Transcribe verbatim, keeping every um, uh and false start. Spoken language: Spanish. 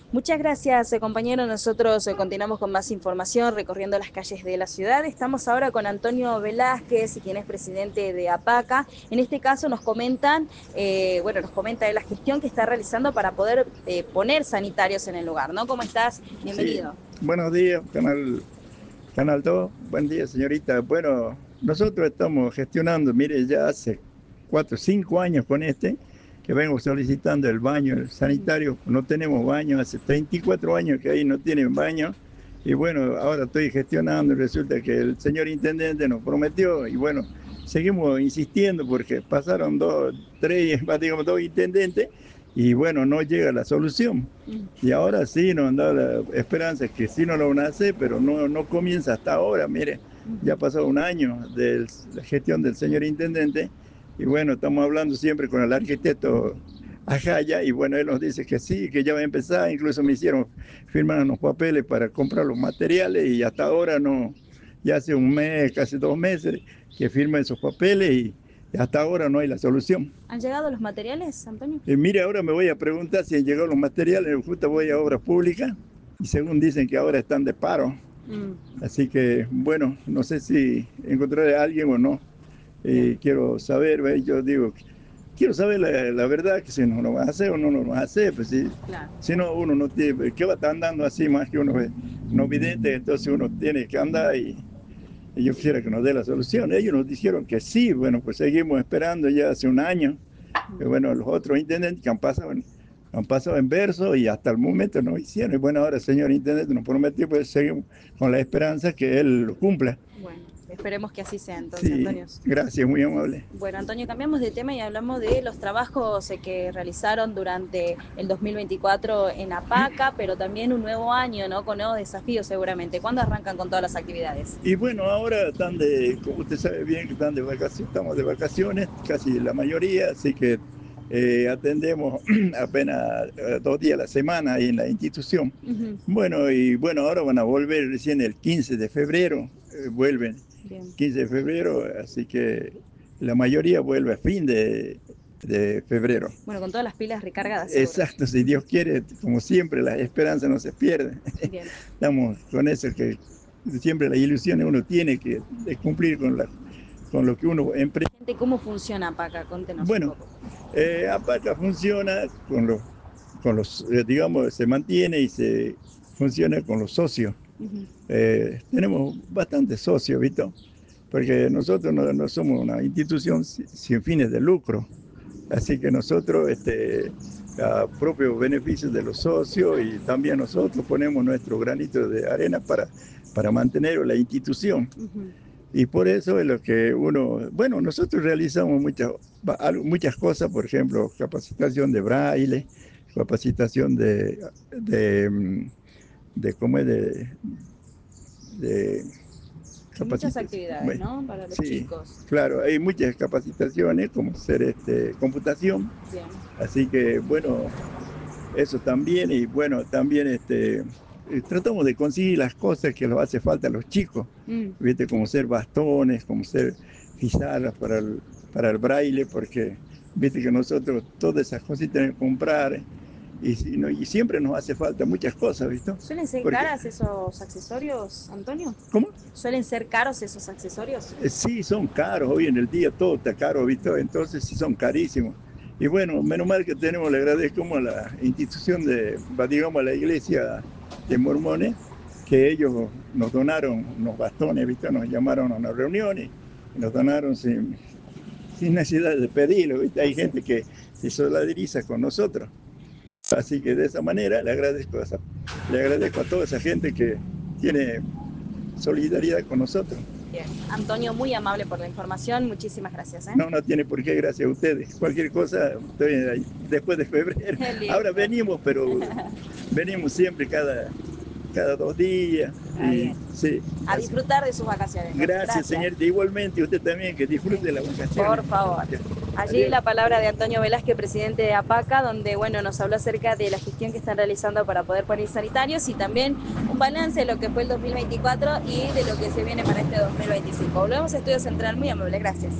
Muchas gracias, eh, compañero. Nosotros eh, continuamos con más información recorriendo las calles de la ciudad. Estamos ahora con Antonio Velázquez, quien es presidente de APACA. En este caso nos comentan, eh, bueno, nos comenta de la gestión que está realizando para poder eh, poner sanitarios en el lugar, ¿no? ¿Cómo estás? Sí, Bienvenido. buenos días, Canal, Canal dos. Buen día, señorita. Bueno, nosotros estamos gestionando, mire, ya hace cuatro, cinco años con este, que vengo solicitando el baño el sanitario. No tenemos baño, hace treinta y cuatro años que ahí no tienen baño. Y bueno, ahora estoy gestionando y resulta que el señor intendente nos prometió y bueno, seguimos insistiendo porque pasaron dos, tres, digamos, dos intendentes y bueno, no llega la solución. Y ahora sí nos han dado la esperanza que sí nos lo van a hacer, pero no, no comienza hasta ahora. Mire, ya ha pasado un año de la gestión del señor intendente y bueno, estamos hablando siempre con el arquitecto Ajaya y bueno, él nos dice que sí, que ya va a empezar. Incluso me hicieron firmar unos papeles para comprar los materiales y hasta ahora no, ya hace un mes, casi dos meses que firma esos papeles y hasta ahora no hay la solución. ¿Han llegado los materiales, Antonio? Eh, mire, ahora me voy a preguntar si han llegado los materiales, justo voy a obras públicas y según dicen que ahora están de paro. Mm, Así que, bueno, no sé si encontraré a alguien o no. bien, Eh, quiero saber, ¿ve? Yo digo, quiero saber la, la verdad, que si nos lo van a hacer o no nos lo van a hacer. Pues si, claro. si no, uno no tiene, ¿qué va a estar andando así más que uno ve? No vidente, entonces uno tiene que andar y, y yo quisiera que nos dé la solución. Ellos nos dijeron que sí, bueno, pues seguimos esperando ya hace un año. Que bueno, los otros intendentes que han pasado, en, han pasado en verso y hasta el momento no hicieron. Y bueno, ahora el señor intendente nos prometió, pues seguimos con la esperanza que él lo cumpla. Bueno, esperemos que así sea entonces, Sí, Antonio. gracias, muy amable. Bueno, Antonio, cambiamos de tema y hablamos de los trabajos eh, que realizaron durante el dos mil veinticuatro en APACA, pero también un nuevo año, ¿no? Con nuevos desafíos seguramente. ¿Cuándo arrancan con todas las actividades? Y bueno, ahora están de, como usted sabe bien, que están de vacaciones, estamos de vacaciones, casi la mayoría, así que eh, atendemos apenas eh, dos días a la semana ahí en la institución. Ujú. Bueno, y bueno, ahora van a volver recién el quince de febrero, eh, vuelven Bien. quince de febrero, así que la mayoría vuelve a fin de, de febrero. Bueno, con todas las pilas recargadas, seguro. Exacto, si Dios quiere, como siempre, la esperanza no se pierde. Bien. Estamos con eso, que siempre la ilusión uno tiene que de cumplir con, la, con lo que uno emprende. Gente, ¿cómo funciona APACA? Contenos un Bueno, poco. eh, APACA funciona con los, con los eh, digamos, se mantiene y se funciona con los socios. Ujú. Eh, tenemos bastantes socios, ¿viste? Porque nosotros no, no somos una institución sin, sin fines de lucro. Así que nosotros, este, a propios beneficios de los socios y también nosotros ponemos nuestro granito de arena para, para mantener la institución. Ujú. Y por eso es lo que uno, bueno, nosotros realizamos muchas, muchas cosas, por ejemplo, capacitación de braille, capacitación de, de, de ¿cómo es? De, de Muchas capacitación. actividades, Bueno, ¿no? Para los sí, chicos. claro, hay muchas capacitaciones como ser este, computación. Bien. Así que, bueno, eso también, y bueno, también este, eh, tratamos de conseguir las cosas que les hace falta a los chicos, Mm. ¿viste? Como ser bastones, como ser pizarras para el, para el braille, porque viste que nosotros todas esas cositas tenemos que comprar y, si no, y siempre nos hace falta muchas cosas, ¿viste? ¿Suelen ser Porque, caras esos accesorios, Antonio? ¿cómo? ¿Suelen ser caros esos accesorios? Eh, Sí, son caros, hoy en el día todo está caro, ¿viste? Entonces sí son carísimos. Y bueno, menos mal que tenemos, le agradezco a la institución de, digamos, a la iglesia de mormones, que ellos nos donaron unos bastones, ¿viste? Nos llamaron a una reunión y, y nos donaron sin, sin necesidad de pedirlo, ¿viste? Hay Sí. gente que se solidariza con nosotros. Así que de esa manera le agradezco a, esa, le agradezco a toda esa gente que tiene solidaridad con nosotros. Bien. Antonio, muy amable por la información. Muchísimas gracias, ¿eh? No, no tiene por qué, gracias a ustedes. Cualquier cosa, estoy ahí después de febrero. Ahora Listo. venimos, pero venimos siempre cada, cada dos días. Está Y bien. sí, A así. disfrutar de sus vacaciones, entonces. Gracias, Gracias. señorita. Igualmente, usted también, que disfrute de las Por vacaciones. favor. Allí Adiós. la palabra de Antonio Velázquez, presidente de APACA, donde bueno, nos habló acerca de la gestión que están realizando para poder poner sanitarios y también un balance de lo que fue el dos mil veinticuatro y de lo que se viene para este dos mil veinticinco. Volvemos a Estudio Central, muy amable, gracias.